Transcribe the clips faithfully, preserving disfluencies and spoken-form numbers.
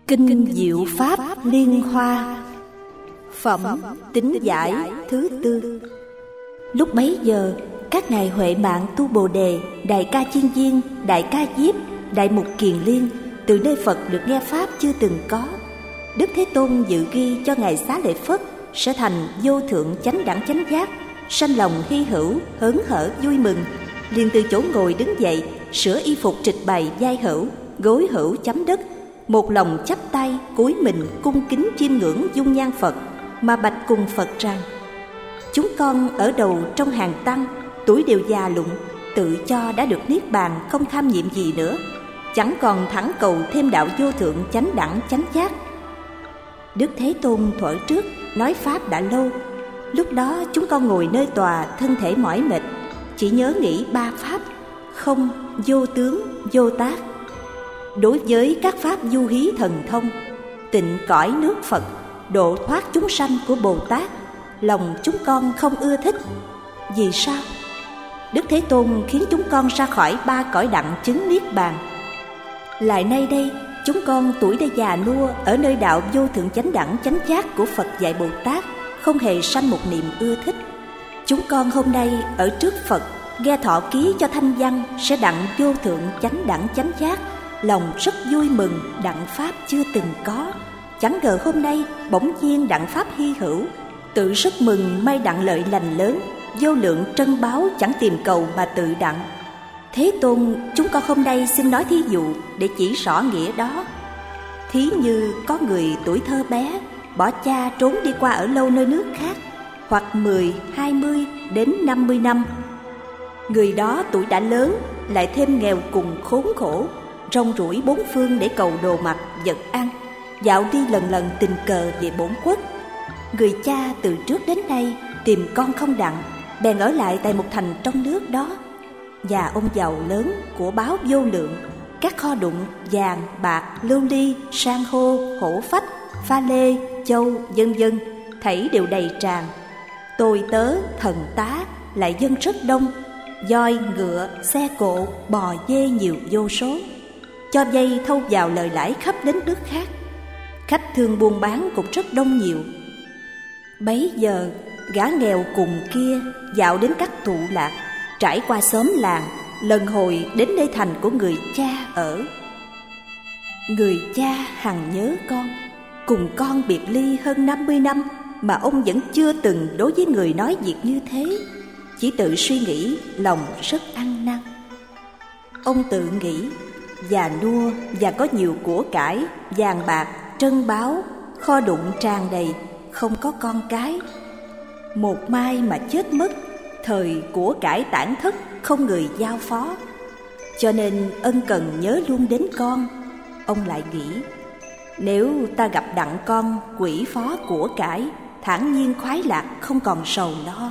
Kinh Diệu Pháp Liên Hoa. Phẩm Tính Giải thứ tư. Lúc bấy giờ, các ngài Huệ Mạng Tu Bồ Đề, Đại Ca Chiên Viên, Đại Ca Diếp, Đại Mục Kiền Liên từ nơi Phật được nghe Pháp chưa từng có. Đức Thế Tôn dự ghi cho ngài Xá Lợi Phất sẽ thành vô thượng chánh đẳng chánh giác, sanh lòng hy hữu, hớn hở vui mừng, liền từ chỗ ngồi đứng dậy, sửa y phục trịch bày vai hữu, gối hữu chấm đất, một lòng chắp tay cúi mình cung kính chiêm ngưỡng dung nhan Phật, mà bạch cùng Phật rằng: chúng con ở đầu trong hàng tăng, tuổi đều già lụng, tự cho đã được niết bàn, không tham nhiệm gì nữa, chẳng còn thẳng cầu thêm đạo vô thượng chánh đẳng chánh giác. Đức Thế Tôn thuở trước nói pháp đã lâu, lúc đó chúng con ngồi nơi tòa, thân thể mỏi mệt, chỉ nhớ nghĩ ba pháp: không, vô tướng, vô tác. Đối với các pháp du hí thần thông, tịnh cõi nước Phật, độ thoát chúng sanh của Bồ Tát, lòng chúng con không ưa thích. Vì sao? Đức Thế Tôn khiến chúng con ra khỏi ba cõi đặng chứng niết bàn. Lại nay đây, chúng con tuổi đã già nua, ở nơi đạo vô thượng chánh đẳng chánh giác của Phật dạy Bồ Tát, không hề sanh một niềm ưa thích. Chúng con hôm nay ở trước Phật, nghe thọ ký cho thanh văn sẽ đặng vô thượng chánh đẳng chánh giác, lòng rất vui mừng, đặng pháp chưa từng có. Chẳng ngờ hôm nay bỗng nhiên đặng pháp hy hữu, tự rất mừng may đặng lợi lành lớn, vô lượng trân báu chẳng tìm cầu mà tự đặng. Thế Tôn, chúng con hôm nay xin nói thí dụ để chỉ rõ nghĩa đó. Thí như có người tuổi thơ bé, bỏ cha trốn đi qua ở lâu nơi nước khác, hoặc mười, hai mươi đến năm mươi năm. Người đó tuổi đã lớn, lại thêm nghèo cùng khốn khổ, rong ruổi bốn phương để cầu đồ mặc vật ăn, dạo đi lần lần tình cờ về bổn quốc. Người cha từ trước đến nay tìm con không đặng, bèn ở lại tại một thành trong nước đó. Và ông giàu lớn, của báo vô lượng, các kho đụng vàng, bạc, lưu ly, san hô, hổ phách, pha lê, châu, vân vân, thảy đều đầy tràn. Tôi tớ, thần tá lại dân rất đông, voi, ngựa, xe cộ, bò, dê nhiều vô số. Cho vay thâu vào lời lãi khắp đến nước khác. Khách thương buôn bán cũng rất đông nhiều. Bấy giờ gã nghèo cùng kia dạo đến các tụ lạc, trải qua xóm làng, lần hồi đến nơi thành của người cha ở. Người cha hằng nhớ con, cùng con biệt ly hơn năm mươi năm, mà ông vẫn chưa từng đối với người nói việc như thế, chỉ tự suy nghĩ, lòng rất ăn năn. Ông tự nghĩ, già nua và có nhiều của cải, vàng bạc, trân báu, kho đụng tràn đầy, không có con cái. Một mai mà chết mất, thời của cải tản thất, không người giao phó, cho nên ân cần nhớ luôn đến con. Ông lại nghĩ, nếu ta gặp đặng con quỷ phó của cải, thản nhiên khoái lạc, không còn sầu lo.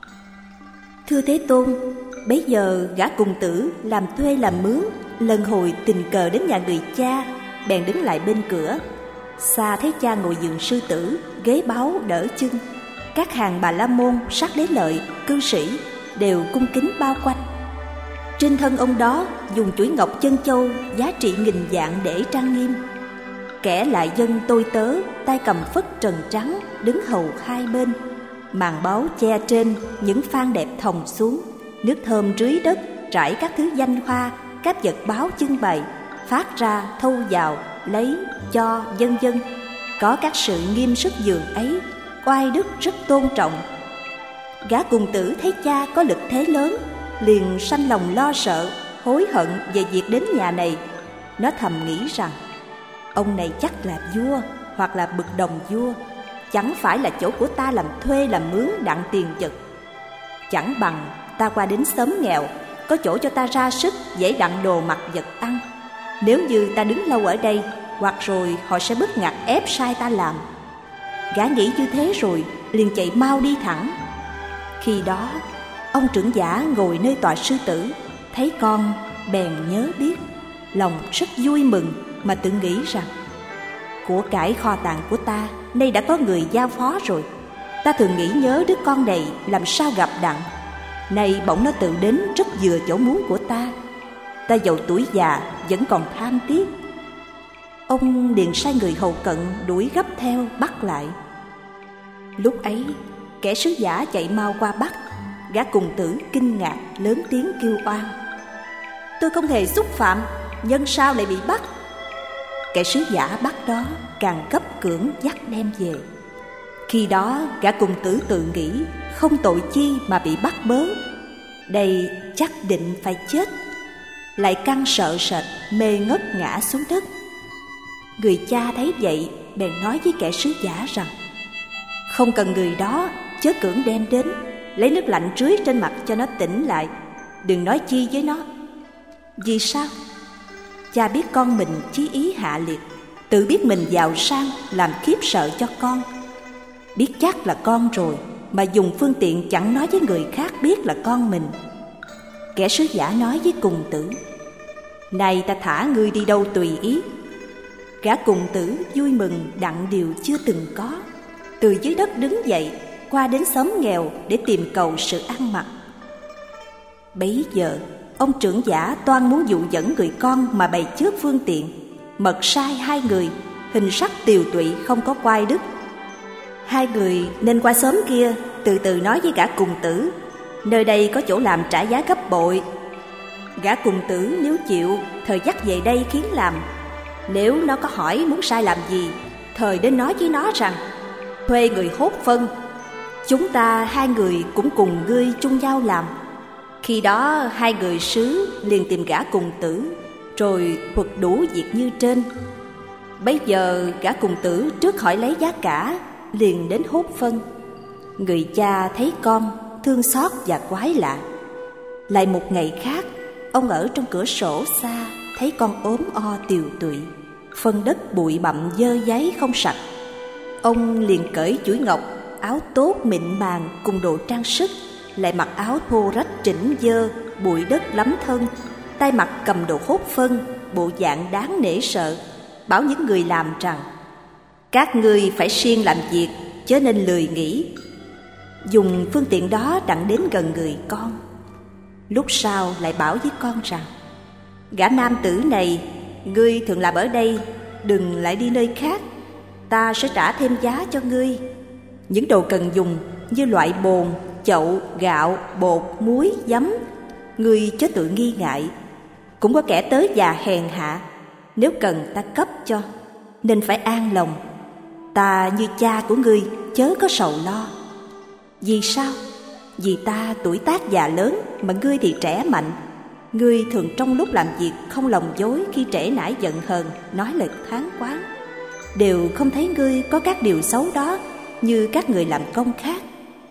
Thưa Thế Tôn, bấy giờ gã cùng tử làm thuê làm mướn, lần hồi tình cờ đến nhà người cha, bèn đứng lại bên cửa. Xa thấy cha ngồi giường sư tử, ghế báu đỡ chân, các hàng bà la môn, sắc đế lợi, cư sĩ đều cung kính bao quanh. Trên thân ông đó dùng chuỗi ngọc chân châu giá trị nghìn vạn để trang nghiêm. Kẻ lại dân tôi tớ, tay cầm phất trần trắng, đứng hầu hai bên. Màn báu che trên, những phan đẹp thòng xuống, nước thơm rưới đất, trải các thứ danh hoa, các vật báo trưng bày, phát ra thâu vào, lấy, cho, vân vân. Có các sự nghiêm sức giường ấy, oai đức rất tôn trọng. Gã cùng tử thấy cha có lực thế lớn, liền sanh lòng lo sợ, hối hận về việc đến nhà này. Nó thầm nghĩ rằng, ông này chắc là vua, hoặc là bậc đồng vua, chẳng phải là chỗ của ta làm thuê làm mướn đặng tiền vật. Chẳng bằng ta qua đến xóm nghèo, có chỗ cho ta ra sức, dễ đặng đồ mặc vật ăn. Nếu như ta đứng lâu ở đây, hoặc rồi họ sẽ bức ngặt ép sai ta làm. Gã nghĩ như thế rồi, liền chạy mau đi thẳng. Khi đó, ông trưởng giả ngồi nơi tọa sư tử, thấy con bèn nhớ biết, lòng rất vui mừng, mà tự nghĩ rằng, của cải kho tàng của ta nay đã có người giao phó rồi. Ta thường nghĩ nhớ đứa con này làm sao gặp đặng, nay bỗng nó tự đến rất vừa chỗ muốn của ta. Ta dầu tuổi già vẫn còn tham tiếc. Ông liền sai người hầu cận đuổi gấp theo bắt lại. Lúc ấy kẻ sứ giả chạy mau qua bắt. Gã cùng tử kinh ngạc lớn tiếng kêu oan: "Tôi không hề xúc phạm, nhân sao lại bị bắt?" Kẻ sứ giả bắt đó càng gấp cưỡng dắt đem về. Khi đó gã cùng tử tự nghĩ không tội chi mà bị bắt bớ, đây chắc định phải chết, lại căng sợ sệt mê ngất ngã xuống đất. Người cha thấy vậy bèn nói với kẻ sứ giả rằng: "Không cần người đó, chớ cưỡng đem đến, lấy nước lạnh rưới trên mặt cho nó tỉnh lại, đừng nói chi với nó." Vì sao? Cha biết con mình chí ý hạ liệt, tự biết mình giàu sang làm khiếp sợ cho con. Biết chắc là con rồi mà dùng phương tiện chẳng nói với người khác biết là con mình. Kẻ sứ giả nói với cùng tử: "Này ta thả ngươi đi đâu tùy ý." Gã cùng tử vui mừng đặng điều chưa từng có, từ dưới đất đứng dậy qua đến xóm nghèo để tìm cầu sự ăn mặc. Bấy giờ ông trưởng giả toan muốn dụ dẫn người con mà bày trước phương tiện, mật sai hai người, hình sắc tiều tụy không có quai đức. Hai người nên qua xóm kia từ từ nói với gã cùng tử, nơi đây có chỗ làm trả giá gấp bội. Gã cùng tử nếu chịu, thời dắt về đây khiến làm. Nếu nó có hỏi muốn sai làm gì, thời đến nói với nó rằng: "Thuê người hốt phân, chúng ta hai người cũng cùng ngươi chung nhau làm." Khi đó hai người sứ liền tìm gã cùng tử, rồi thuật đủ việc như trên. Bấy giờ gã cùng tử trước hỏi lấy giá cả, liền đến hốt phân. Người cha thấy con thương xót và quái lạ. Lại một ngày khác, ông ở trong cửa sổ xa thấy con ốm o tiều tụy, phân đất bụi bặm dơ dáy không sạch. Ông liền cởi chuỗi ngọc, áo tốt mịn màng cùng đồ trang sức, lại mặc áo thô rách chỉnh dơ, bụi đất lắm thân, tay mặt cầm đồ hốt phân, bộ dạng đáng nể sợ, bảo những người làm rằng: "Các ngươi phải siêng làm việc, chớ nên lười nghỉ." Dùng phương tiện đó đặng đến gần người con. Lúc sau lại bảo với con rằng: "Gã nam tử này, ngươi thường làm ở đây, đừng lại đi nơi khác. Ta sẽ trả thêm giá cho ngươi. Những đồ cần dùng như loại bồn, chậu, gạo, bột, muối, giấm, ngươi chớ tự nghi ngại. Cũng có kẻ tới già hèn hạ, nếu cần ta cấp cho, nên phải an lòng. Ta như cha của ngươi, chớ có sầu lo." Vì sao? Vì ta tuổi tác già lớn, mà ngươi thì trẻ mạnh. Ngươi thường trong lúc làm việc không lòng dối, khi trễ nải giận hờn, nói lời than quán. Đều không thấy ngươi có các điều xấu đó như các người làm công khác.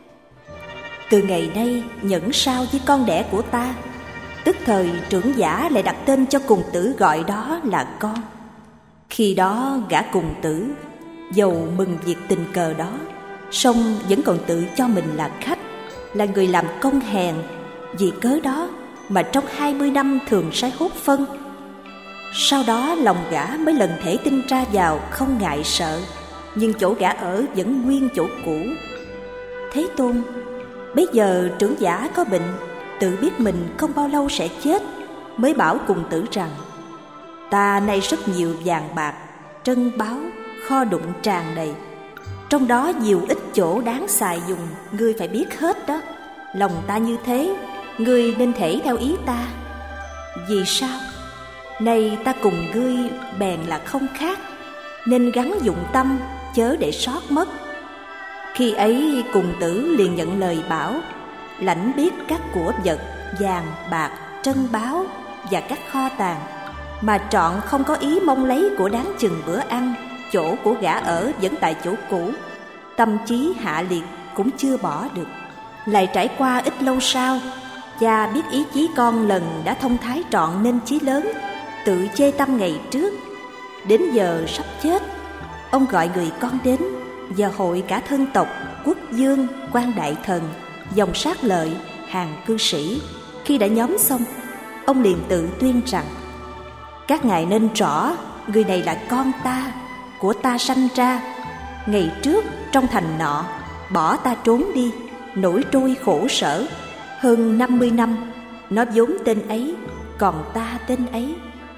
Từ ngày nay nhẫn sao với con đẻ của ta. Tức thời trưởng giả lại đặt tên cho cùng tử, gọi đó là con. Khi đó gã cùng tử dầu mừng việc tình cờ đó, song vẫn còn tự cho mình là khách, là người làm công hèn. Vì cớ đó mà trong hai mươi năm thường sai hốt phân. Sau đó lòng gã mới lần thể tinh ra vào, không ngại sợ, nhưng chỗ gã ở vẫn nguyên chỗ cũ. Thế Tôn, bây giờ trưởng giả có bệnh, tự biết mình không bao lâu sẽ chết, mới bảo cùng tử rằng: "Ta nay rất nhiều vàng bạc, trân báu, kho đụng tràn đầy. Trong đó nhiều ít chỗ đáng xài dùng, ngươi phải biết hết đó. Lòng ta như thế, ngươi nên thể theo ý ta. Vì sao? Nay ta cùng ngươi bèn là không khác, nên gắng dụng tâm, chớ để sót mất." Khi ấy cùng tử liền nhận lời bảo, lãnh biết các của vật, vàng, bạc, trân báu và các kho tàng, mà trọn không có ý mong lấy của đáng chừng bữa ăn. Chỗ của gã ở vẫn tại chỗ cũ, tâm trí hạ liệt cũng chưa bỏ được. Lại trải qua ít lâu sau, cha biết ý chí con lần đã thông thái trọn nên chí lớn, tự chê tâm ngày trước. Đến giờ sắp chết, ông gọi người con đến và hội cả thân tộc, quốc vương, quan đại thần, dòng sát lợi, hàng cư sĩ. Khi đã nhóm xong, ông liền tự tuyên rằng: "Các ngài nên rõ, người này là con ta, của ta sanh ra. Ngày trước trong thành nọ, bỏ ta trốn đi, nổi trôi khổ sở. Hơn năm mươi năm, nó vốn tên ấy, còn ta tên ấy.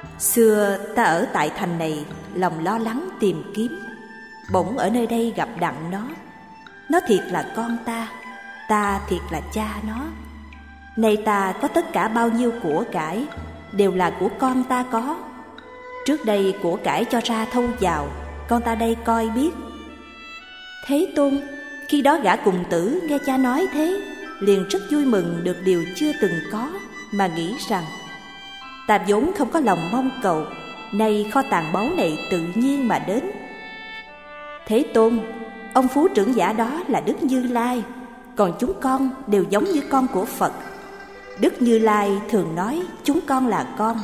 Xưa ta ở tại thành này, lòng lo lắng tìm kiếm, bỗng ở nơi đây gặp đặng nó. Nó thiệt là con ta, ta thiệt là cha nó. Nay ta có tất cả bao nhiêu của cải, đều là của con ta có. Trước đây của cải cho ra thâu vào, con ta đây coi biết. Thế Tôn, khi đó gã cùng tử nghe cha nói thế, liền rất vui mừng được điều chưa từng có, mà nghĩ rằng ta vốn không có lòng mong cầu, nay kho tàng báu này tự nhiên mà đến. Thế Tôn, ông phú trưởng giả đó là Đức Như Lai, còn chúng con đều giống như con của Phật. Đức Như Lai thường nói chúng con là con.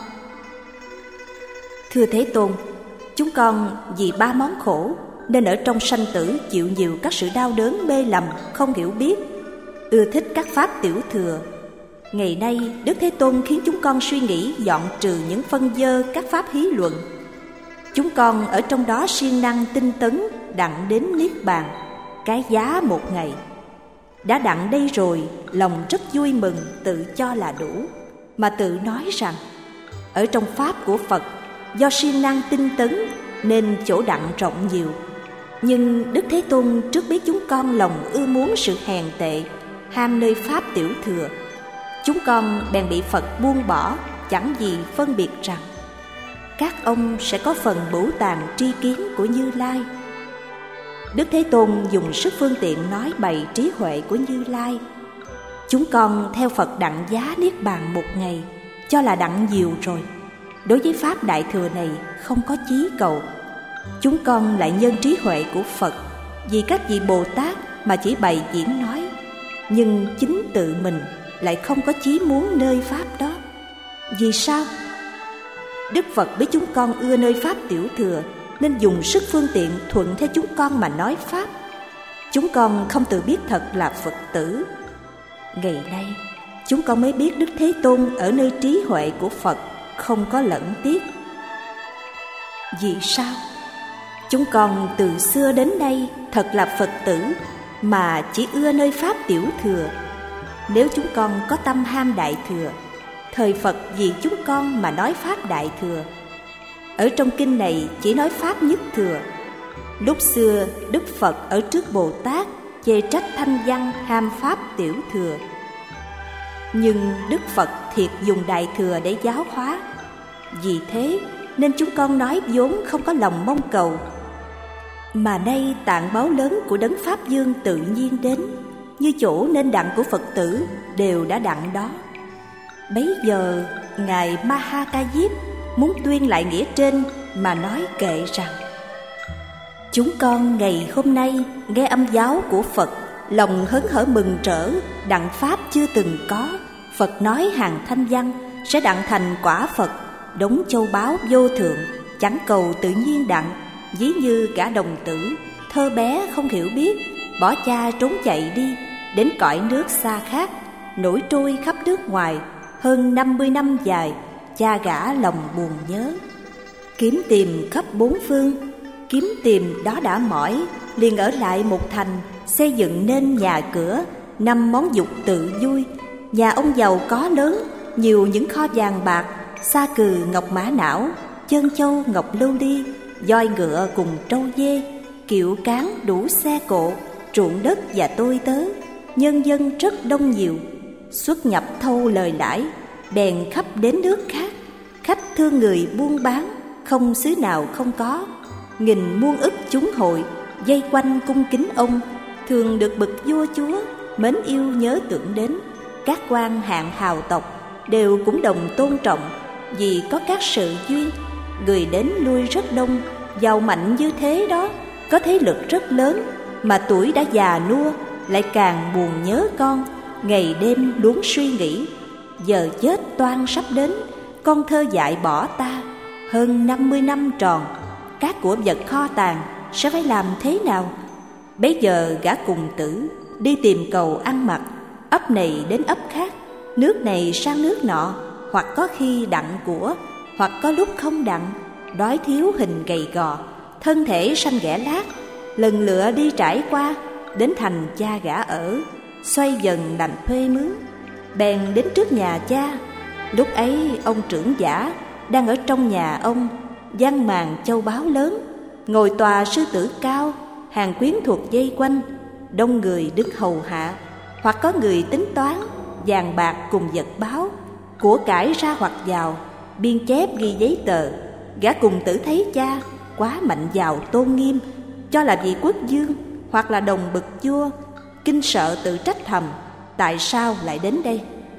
Thưa Thế Tôn, chúng con vì ba món khổ nên ở trong sanh tử chịu nhiều các sự đau đớn mê lầm, không hiểu biết, ưa thích các pháp tiểu thừa. Ngày nay Đức Thế Tôn khiến chúng con suy nghĩ dọn trừ những phân dơ các pháp hí luận. Chúng con ở trong đó siêng năng tinh tấn, đặng đến niết bàn, cái giá một ngày. Đã đặng đây rồi, lòng rất vui mừng, tự cho là đủ, mà tự nói rằng ở trong pháp của Phật, do siêng năng tinh tấn nên chỗ đặng rộng nhiều. Nhưng Đức Thế Tôn trước biết chúng con lòng ưa muốn sự hèn tệ, ham nơi pháp tiểu thừa. Chúng con bèn bị Phật buông bỏ, chẳng gì phân biệt rằng các ông sẽ có phần bửu tàn tri kiến của Như Lai. Đức Thế Tôn dùng sức phương tiện nói bày trí huệ của Như Lai. Chúng con theo Phật đặng giá niết bàn một ngày, cho là đặng nhiều rồi. Đối với pháp đại thừa này không có chí cầu. Chúng con lại nhân trí huệ của Phật, vì các vị Bồ Tát mà chỉ bày diễn nói, nhưng chính tự mình lại không có chí muốn nơi pháp đó. Vì sao? Đức Phật biết chúng con ưa nơi pháp tiểu thừa, nên dùng sức phương tiện thuận theo chúng con mà nói pháp. Chúng con không tự biết thật là Phật tử. Ngày nay chúng con mới biết Đức Thế Tôn ở nơi trí huệ của Phật không có lẫn tiếc. Vì sao? Chúng con từ xưa đến nay thật là Phật tử, mà chỉ ưa nơi pháp tiểu thừa. Nếu chúng con có tâm ham đại thừa, thời Phật vì chúng con mà nói pháp đại thừa. Ở trong kinh này chỉ nói pháp nhất thừa. Lúc xưa Đức Phật ở trước Bồ Tát chê trách thanh văn ham pháp tiểu thừa. Nhưng Đức Phật thiệt dùng đại thừa để giáo hóa. Vì thế nên chúng con nói vốn không có lòng mong cầu, mà nay tạng báo lớn của Đấng Pháp Dương tự nhiên đến, như chỗ nên đặng của Phật tử đều đã đặng đó. Bấy giờ Ngài Ma Ha Ca Diếp muốn tuyên lại nghĩa trên mà nói kệ rằng: chúng con ngày hôm nay nghe âm giáo của Phật, lòng hớn hở mừng rỡ, đặng pháp chưa từng có. Phật nói hàng thanh văn sẽ đặng thành quả Phật, đống châu báu vô thượng, chẳng cầu tự nhiên đặng. Ví như gã đồng tử thơ bé không hiểu biết, bỏ cha trốn chạy đi đến cõi nước xa khác, nổi trôi khắp nước ngoài. Hơn năm mươi năm dài, cha gã lòng buồn nhớ, kiếm tìm khắp bốn phương. Kiếm tìm đó đã mỏi, liền ở lại một thành, xây dựng nên nhà cửa, năm món dục tự vui. Nhà ông giàu có lớn, nhiều những kho vàng bạc, sa cừ ngọc mã não, chân châu ngọc lưu ly, voi ngựa cùng trâu dê, kiệu cán đủ xe cộ, ruộng đất và tôi tớ, nhân dân rất đông nhiều. Xuất nhập thâu lời lãi, bèn khắp đến nước khác. Khách thương người buôn bán, không xứ nào không có. Nghìn muôn ức chúng hội, dây quanh cung kính ông, thường được bậc vua chúa mến yêu nhớ tưởng đến. Các quan hạng hào tộc đều cũng đồng tôn trọng, vì có các sự duyên. Người đến lui rất đông, giàu mạnh như thế đó, có thế lực rất lớn, mà tuổi đã già nua, lại càng buồn nhớ con, ngày đêm luống suy nghĩ. Giờ chết toan sắp đến, con thơ dại bỏ ta. Hơn năm mươi năm tròn, các của vật kho tàng sẽ phải làm thế nào? Bấy giờ gã cùng tử đi tìm cầu ăn mặc, ấp này đến ấp khác, nước này sang nước nọ, hoặc có khi đặng của, hoặc có lúc không đặng. Đói thiếu hình gầy gò, thân thể xanh ghẻ lát, lần lựa đi trải qua, đến thành cha gã ở, xoay dần làm thuê mướn. Bèn đến trước nhà cha. Lúc ấy ông trưởng giả đang ở trong nhà ông, giăng màn châu báu lớn, ngồi tòa sư tử cao, hàng quyến thuộc dây quanh, đông người đứng hầu hạ, hoặc có người tính toán, vàng bạc cùng vật báo, của cải ra hoặc vào, biên chép ghi giấy tờ. Gã cùng tử thấy cha quá mạnh giàu tôn nghiêm, cho là vị quốc vương hoặc là đồng bậc vua, kinh sợ tự trách thầm, tại sao lại đến đây?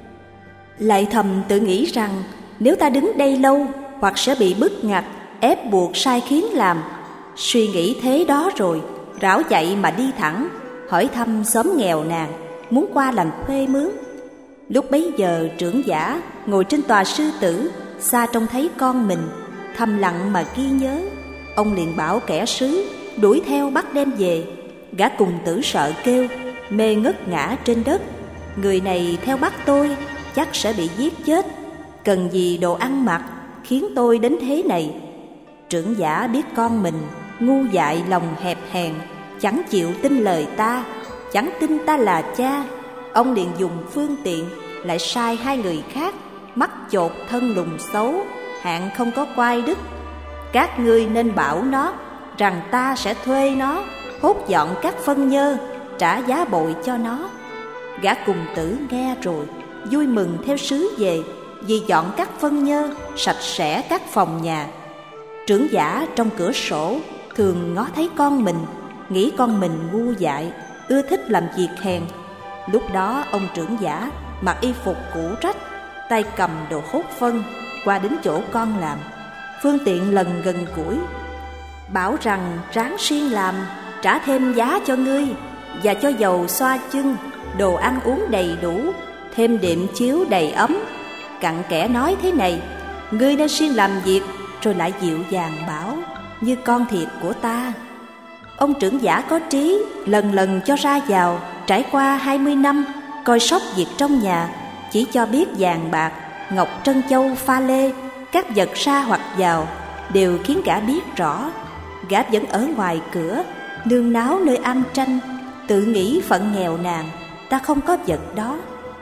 Lại thầm tự nghĩ rằng nếu ta đứng đây lâu, hoặc sẽ bị bức ngặt, ép buộc sai khiến làm. Suy nghĩ thế đó rồi, rảo chạy mà đi thẳng, hỏi thăm xóm nghèo nàn, muốn qua làm thuê mướn. Lúc bấy giờ trưởng giả ngồi trên tòa sư tử, xa trông thấy con mình, thầm lặng mà ghi nhớ. Ông liền bảo kẻ sứ đuổi theo bắt đem về. Gã cùng tử sợ kêu, mê ngất ngã trên đất. Người này theo bắt tôi, chắc sẽ bị giết chết. Cần gì đồ ăn mặc khiến tôi đến thế này? Trưởng giả biết con mình ngu dại lòng hẹp hèn, chẳng chịu tin lời ta, chẳng tin ta là cha. Ông liền dùng phương tiện, lại sai hai người khác, mắt chột thân lùn xấu, hạng không có quai đức. Các ngươi nên bảo nó rằng ta sẽ thuê nó hốt dọn các phân nhơ, trả giá bội cho nó. Gã cùng tử nghe rồi, vui mừng theo sứ về, vì dọn các phân nhơ, sạch sẽ các phòng nhà. Trưởng giả trong cửa sổ thường ngó thấy con mình, nghĩ con mình ngu dại, ưa thích làm việc hèn. Lúc đó ông trưởng giả mặc y phục cũ rách, tay cầm đồ hốt phân, qua đến chỗ con làm, phương tiện lần gần củi, bảo rằng ráng siêng làm, trả thêm giá cho ngươi, và cho dầu xoa chân, đồ ăn uống đầy đủ, thêm đệm chiếu đầy ấm. Cặn kẽ nói thế này, ngươi nên siêng làm việc, rồi lại dịu dàng bảo, như con thiệt của ta. Ông trưởng giả có trí, lần lần cho ra vào, trải qua hai mươi năm, coi sóc việc trong nhà, chỉ cho biết vàng bạc, ngọc trân châu pha lê, các vật ra hoặc vào, đều khiến gã biết rõ. Gã vẫn ở ngoài cửa, nương náo nơi am tranh, tự nghĩ phận nghèo nàn, ta không có vật đó.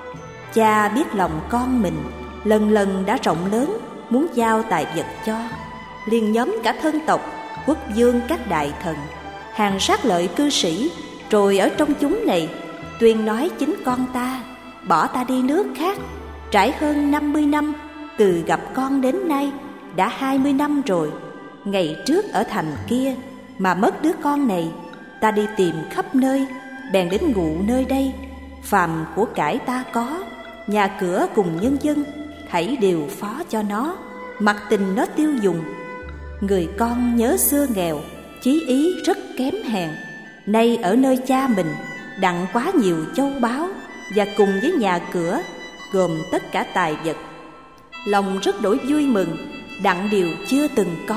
Cha biết lòng con mình, lần lần đã rộng lớn, muốn giao tài vật cho, liền nhóm cả thân tộc, quốc vương các đại thần, hàng sát lợi cư sĩ, rồi ở trong chúng này tuyên nói chính con ta bỏ ta đi nước khác. Trải hơn năm mươi năm từ gặp con đến nay, đã hai mươi năm rồi. Ngày trước ở thành kia mà mất đứa con này, ta đi tìm khắp nơi, bèn đến ngụ nơi đây. Phàm của cải ta có, nhà cửa cùng nhân dân, thảy đều phó cho nó, mặc tình nó tiêu dùng. Người con nhớ xưa nghèo, chí ý rất kém hèn, nay ở nơi cha mình đặng quá nhiều châu báu, và cùng với nhà cửa gồm tất cả tài vật, lòng rất đổi vui mừng, đặng điều chưa từng có.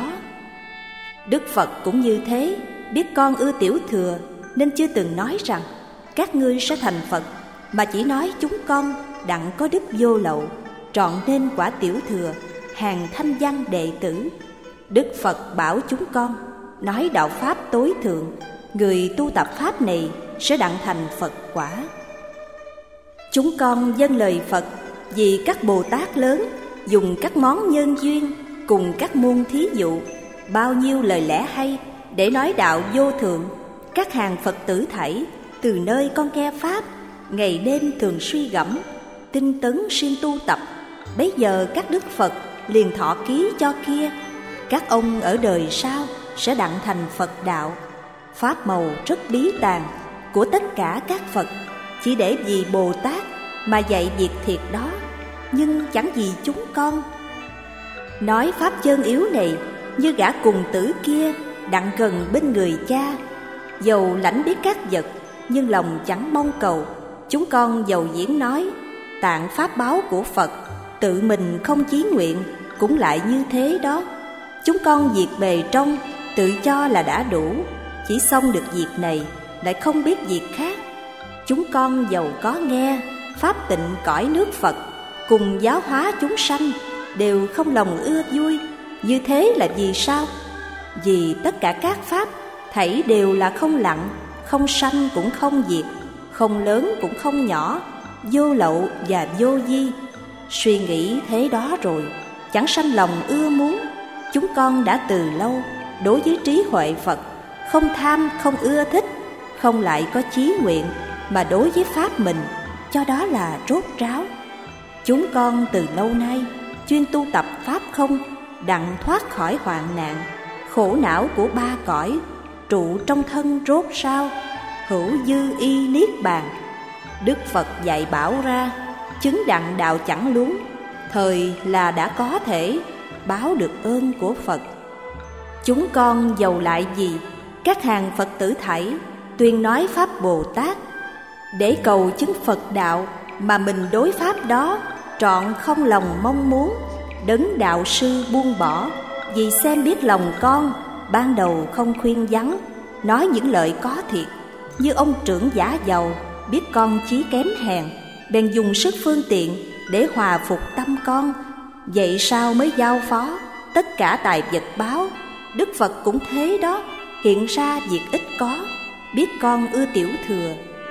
Đức Phật cũng như thế, biết con ưa tiểu thừa, nên chưa từng nói rằng các ngươi sẽ thành Phật, mà chỉ nói chúng con đặng có đức vô lậu, trọn nên quả tiểu thừa, hàng thanh văn đệ tử. Đức Phật bảo chúng con nói đạo pháp tối thượng, người tu tập pháp này sẽ đặng thành Phật quả. Chúng con dâng lời Phật vì các Bồ Tát lớn dùng các món nhân duyên cùng các môn thí dụ, bao nhiêu lời lẽ hay để nói đạo vô thượng. Các hàng Phật tử thảy từ nơi con nghe pháp, ngày đêm thường suy gẫm, tinh tấn siêng tu tập. Bấy giờ các đức Phật liền thọ ký cho kia, các ông ở đời sau sẽ đặng thành Phật đạo. Pháp màu rất bí tàng của tất cả các Phật, chỉ để vì Bồ Tát mà dạy việc thiệt đó, nhưng chẳng vì chúng con. Nói pháp chân yếu này như gã cùng tử kia đặng gần bên người cha, dầu lãnh biết các vật nhưng lòng chẳng mong cầu. Chúng con dầu diễn nói tạng pháp báo của Phật, tự mình không chí nguyện cũng lại như thế đó. Chúng con việc bề trong tự cho là đã đủ, chỉ xong được việc này lại không biết việc khác. Chúng con dầu có nghe pháp tịnh cõi nước Phật, cùng giáo hóa chúng sanh, đều không lòng ưa vui. Như thế là vì sao? Vì tất cả các pháp thảy đều là không lặng, không sanh cũng không diệt, không lớn cũng không nhỏ, vô lậu và vô vi. Suy nghĩ thế đó rồi, chẳng sanh lòng ưa muốn. Chúng con đã từ lâu đối với trí huệ Phật không tham, không ưa thích, không lại có chí nguyện, mà đối với pháp mình cho đó là rốt ráo. Chúng con từ lâu nay chuyên tu tập pháp không, đặng thoát khỏi hoạn nạn khổ não của ba cõi, trụ trong thân rốt ráo, hữu dư y niết bàn. Đức Phật dạy bảo ra, chứng đặng đạo chẳng luống, thời là đã có thể báo được ơn của Phật. Chúng con dầu lại gì các hàng Phật tử thảy tuyên nói pháp Bồ Tát, để cầu chứng Phật đạo mà mình đối pháp đó trọn không lòng mong muốn. Đấng đạo sư buông bỏ, vì xem biết lòng con, ban đầu không khuyên vắng, nói những lời có thiệt. Như ông trưởng giả giàu biết con chí kém hèn, bèn dùng sức phương tiện để hòa phục tâm con. Vậy sao mới giao phó tất cả tài vật báo. Đức Phật cũng thế đó, hiện ra việc ít có, biết con ưa tiểu thừa,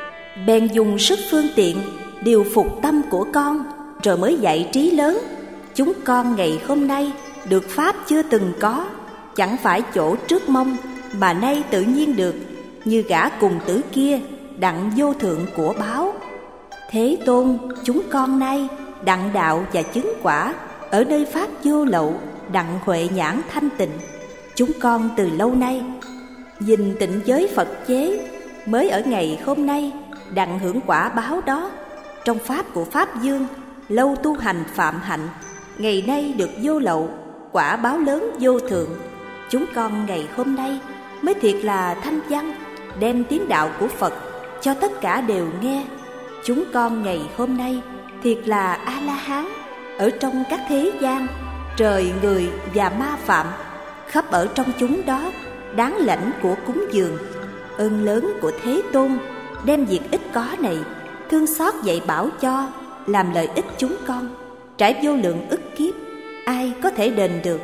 bèn dùng sức phương tiện điều phục tâm của con, rồi mới dạy trí lớn. Chúng con ngày hôm nay được pháp chưa từng có, chẳng phải chỗ trước mong, mà nay tự nhiên được, như gã cùng tử kia đặng vô thượng của báo. Thế Tôn, chúng con nay đặng đạo và chứng quả ở nơi pháp vô lậu, đặng huệ nhãn thanh tịnh. Chúng con từ lâu nay nhìn tịnh giới Phật chế, mới ở ngày hôm nay đặng hưởng quả báo đó. Trong pháp của Pháp Dương lâu tu hành phạm hạnh, ngày nay được vô lậu, quả báo lớn vô thượng. Chúng con ngày hôm nay mới thiệt là thanh văn, đem tiếng đạo của Phật cho tất cả đều nghe. Chúng con ngày hôm nay thiệt là A-la-hán, ở trong các thế gian, trời, người và ma phạm, khắp ở trong chúng đó, đáng lãnh của cúng dường. Ơn lớn của Thế Tôn đem việc ít có này thương xót dạy bảo cho, làm lợi ích chúng con, trải vô lượng ức kiếp, ai có thể đền được.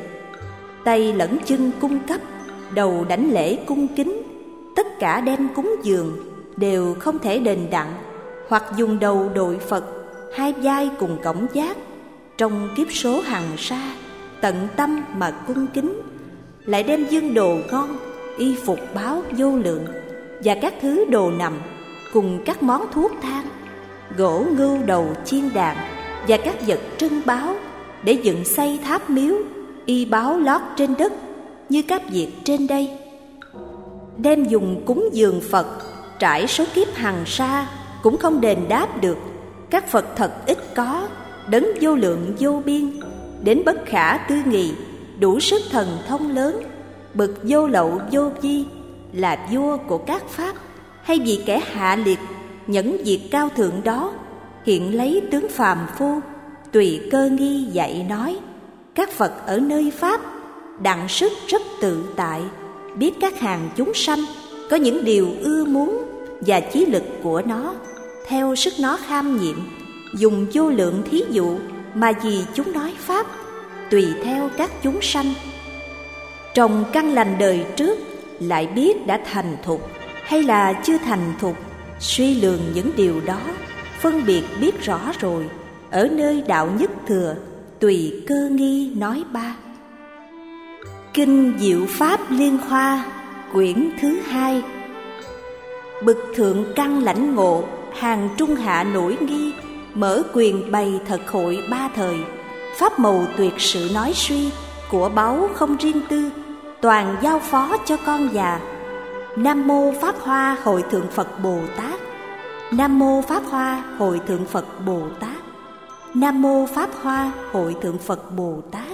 Tay lẫn chân cung cấp, đầu đảnh lễ cung kính, tất cả đem cúng dường đều không thể đền đặng. Hoặc dùng đầu đội Phật, hai vai cùng cổng giác, trong kiếp số hằng sa tận tâm mà cung kính, lại đem dương đồ ngon, y phục báo vô lượng, và các thứ đồ nằm, cùng các món thuốc thang, gỗ ngưu đầu chiên đàn, và các vật trân báo, để dựng xây tháp miếu, y báo lót trên đất, như các việc trên đây. Đem dùng cúng dường Phật, trải số kiếp hằng sa, cũng không đền đáp được. Các Phật thật ít có, đấng vô lượng vô biên, đến bất khả tư nghị, đủ sức thần thông lớn, bậc vô lậu vô vi, là vua của các pháp. Hay vì kẻ hạ liệt nhẫn việc cao thượng đó, hiện lấy tướng phàm phu, tùy cơ nghi dạy nói. Các Phật ở nơi pháp đặng sức rất tự tại, biết các hàng chúng sanh có những điều ưa muốn, và chí lực của nó theo sức nó kham nhiệm, dùng vô lượng thí dụ mà vì chúng nói pháp, tùy theo các chúng sanh. Trồng căn lành đời trước, lại biết đã thành thục hay là chưa thành thục, suy lường những điều đó, phân biệt biết rõ rồi, ở nơi đạo nhất thừa, tùy cơ nghi nói ba. Kinh Diệu Pháp Liên Hoa, quyển thứ hai. Bậc thượng căn lãnh ngộ, hàng trung hạ nổi nghi, mở quyền bày thật hội ba thời, pháp màu tuyệt sự nói suy, của báu không riêng tư, toàn giao phó cho con già. Nam mô Pháp Hoa Hội Thượng Phật Bồ Tát. Nam mô Pháp Hoa Hội Thượng Phật Bồ Tát. Nam mô Pháp Hoa Hội Thượng Phật Bồ Tát.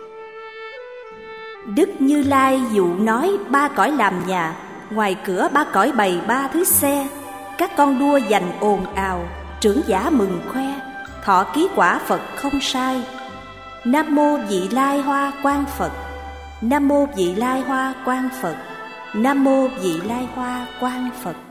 Đức Như Lai dụ nói ba cõi làm nhà, ngoài cửa ba cõi bày ba thứ xe. Các con đua giành ồn ào, trưởng giả mừng khoe, thọ ký quả Phật không sai. Nam mô Vị Lai Hoa Quang Phật. Nam mô Vị Lai Hoa Quang Phật. Nam mô Vị Lai Hoa Quang Phật.